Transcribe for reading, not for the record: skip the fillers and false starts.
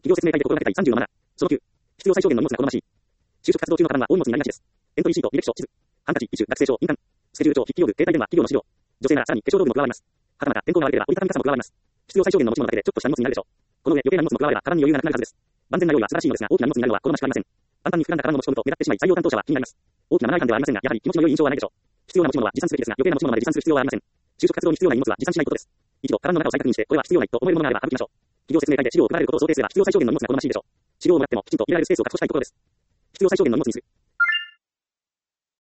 企業説明会で心がけたい37。その9。必要最小限の荷物が好ましい。就職活動中の方は大荷物になりがちです。エントリーシート、履歴書、地図。ハンカチ、一種、学生証、印鑑。スケジュール帳、筆記用具、携帯電話、企業の資料。女性ならさらに化粧道具も加わります。はたまた、天候が悪ければ折りたたみ傘も加わります。必要最小限の持ち物だけでちょっとした荷物になるでしょう。この上、余計な荷物も加われば、カバンに余裕がなくなるはずです。万全な用意は素晴らしいのですが、大きな荷物になるのは好ましくありません。簡単に膨らんだカバンを持ち込むと目立ってしまい、採用担当者は気になります。大きなマナー違反ではありませんが、やはり気持ちの良い印象はないでしょう。必要な持ち物は持参すべきですが、余計な持ち物まで持参する必要はありません。就職活動に必要な荷物は持参しないことです。一度、カバンの中を再確認して、これは必要ないと思えるものがあれば省きましょう。企業説明会で資料を配られることを想定すれば、必要最小限の荷物が好ましいでしょう。資料をもらっても、きちんと入れられるスペースを確保したいところです。必要最小限の荷物にする。